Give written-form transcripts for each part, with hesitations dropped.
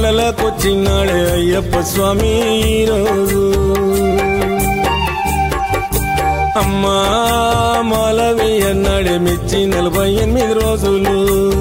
కలలకొచ్చినాడే అయ్యప్ప స్వామి ఈరోజు అమ్మా మాలవి అన్నాడే మెచ్చి 48 రోజులు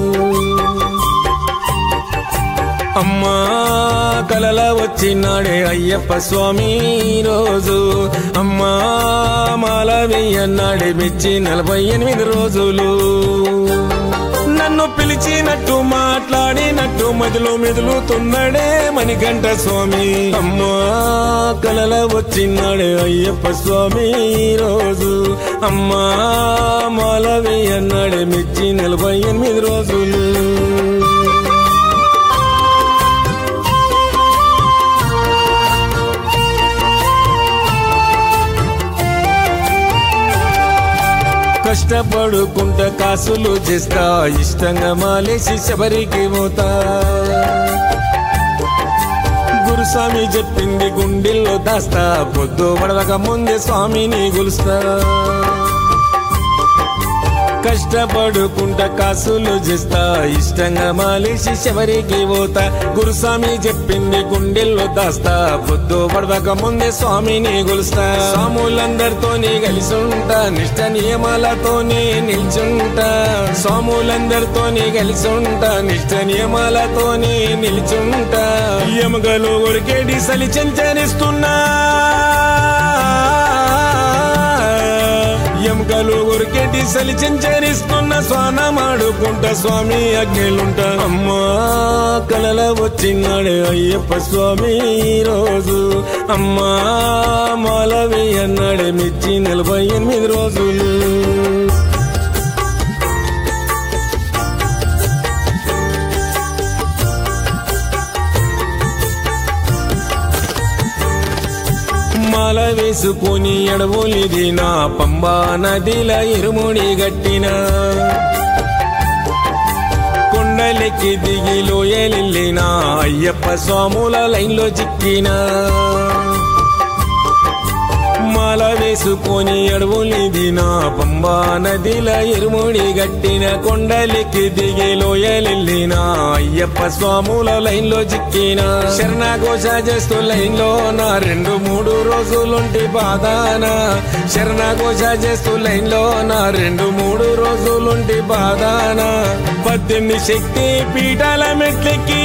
అమ్మా కలల వచ్చినాడే అయ్యప్ప స్వామి రోజు అమ్మా మాలవి అన్నాడే మెచ్చి 48 రోజులు నన్ను పిలిచినట్టు మాట్లాడినట్టు మదిలో మెదులుతున్నాడే మణికంఠ స్వామి అమ్మా కలల వచ్చినాడే అయ్యప్ప స్వామి రోజు అమ్మా మాలవి అన్నాడే మెచ్చి 48 రోజులు కష్టపడుకుంటా కాసులు చేస్తా ఇష్టంగా మాలేసి శబరికి పోతా గురుస్వామి చెప్పింది గుండెల్లో దాస్తా పొద్దు పడవక ముందే స్వామిని గులుస్తా కష్టపడుకుంటా కాసులు చేస్తా ఇష్టంగా మాలేసి శబరికి పోతా గురుస్వామి చెప్పింది గుండెల్లో దాస్తా పొద్దు పడవక ముందే స్వామిని గులుస్తా స్వాములందరితోనే కలిసి ఉంటా నిష్ట నియమాలతోనే నిల్చుంటా స్వాములందరితోనే కలిసి ఉంటా నిష్ట నియమాలతోనే నిల్చుంటా ఎముకలు ఉరికేడి సలి చెంచరిస్తున్నా ఎముకలు ఉరికేటి సలి చెంచరిస్తున్న స్వానమాడుకుంటా స్వామి ఆజ్ఞలుంటా అమ్మా కలల వచ్చినాడే అయ్యప్ప స్వామి రోజు అమ్మా మాలవి అన్నాడే మెచ్చి 48 రోజులు మాల వేసుకొని ఎడవోలిదిన పంబా నదిల ఇరుముడి గట్టిన కొండలెక్కి దిగి లోయలిల్లిన అయ్యప్ప స్వాముల లైన్లో చిక్కిన మాల వేసుకొని ఎడవోలిదిన పంబా నదిల ఇరుముడి గట్టిన కొండలెక్కి దిగి లోయలిల్లిన అయ్యప్ప స్వాముల లైన్లో చిక్కిన శరణఘోష చేస్తూ లైన్లో నా 2-3 రోజులుంటి బాధాన శరణఘోష చేస్తూ లైన్లో నా 2-3 రోజులుంటి బాధాన 18 శక్తి పీఠాల మెట్లెక్కి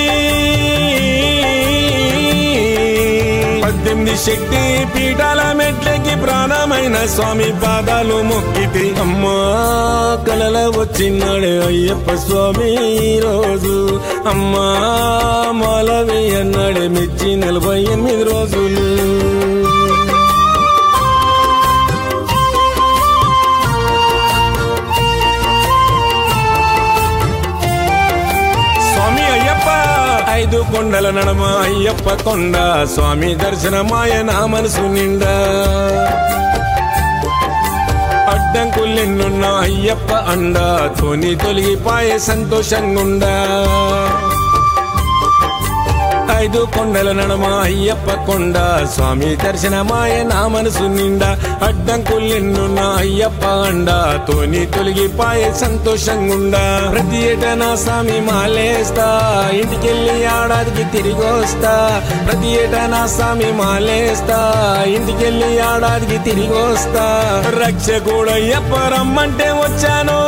18 శక్తి పీఠాల మెట్లకి ప్రాణమైన స్వామి పాదాలు మొక్కితే అమ్మా కలల వచ్చినాడే అయ్యప్ప స్వామి రోజు అమ్మా మాలవి అన్నాడే మెచ్చి 48 రోజులు ఐదు కొండల నడమ అయ్యప్ప కొండ స్వామి దర్శనమాయ నా మనసు నిండా అడ్డంకులెన్నున్న అయ్యప్ప అండా తోని తొలగిపాయే సంతోషంగుండా ఐదు కొండల నడమ అయ్యప్ప కొండ స్వామి దర్శనమాయ నా మనసు నిండా అడ్డంకులెన్నున్న అయ్యప్ప అండా తోని తొలగిపాయే సంతోషంగుండా ప్రతి ఏటా నా స్వామి మాలేస్తా ఇంటికెళ్ళి ఏడాదికి తిరిగి వస్తా ప్రతి ఏటా నా స్వామి మాలేస్తా ఇంటికెళ్ళి ఏడాదికి తిరిగి వస్తా రక్షకుడు అయ్యప్ప రమ్మంటే వచ్చాను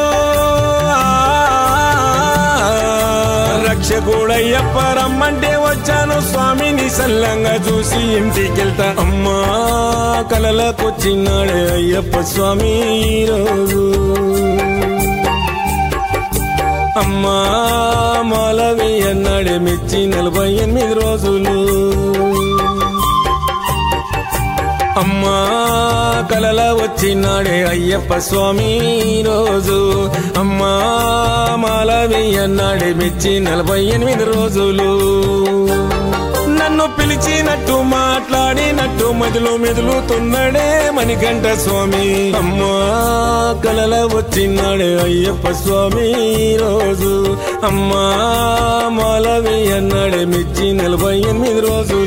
రక్షకుడయ్యప్ప రమ్మంటే వచ్చాను స్వామిని సల్లంగా చూసి ఇంటికెళ్తా అమ్మా కలలకొచ్చినాడే అయ్యప్ప స్వామి రోజు అమ్మా మాలవి అన్నాడే మెచ్చి 48 రోజులు అమ్మా కలల వచ్చినాడే అయ్యప్ప స్వామి రోజు అమ్మా మాలవి అన్నాడే మెచ్చి 48 రోజులు నన్ను పిలిచినట్టు మాట్లాడినట్టు మదిలో మెదులుతున్నాడే మణికంఠ స్వామి అమ్మా కలల వచ్చినాడే అయ్యప్ప స్వామి రోజు అమ్మా మాలవి అన్నాడే మెచ్చి 48 రోజులు